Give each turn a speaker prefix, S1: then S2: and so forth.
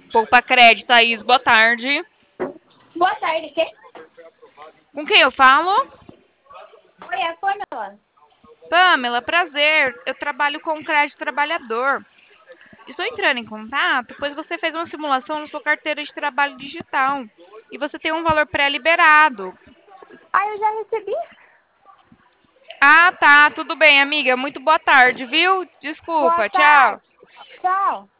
S1: Poupa Crédito, Thaís, boa tarde.
S2: Boa tarde, quê?
S1: Com quem eu falo?
S2: Oi, é a Pamela.
S1: Pamela, prazer. Eu trabalho com crédito trabalhador. Estou entrando em contato, pois você fez uma simulação na sua carteira de trabalho digital e você tem um valor pré-liberado.
S2: Ah, eu já recebi.
S1: Ah, tá, tudo bem, amiga. Muito boa tarde, viu?
S2: Boa
S1: Desculpa, tchau.
S2: tarde. Tchau.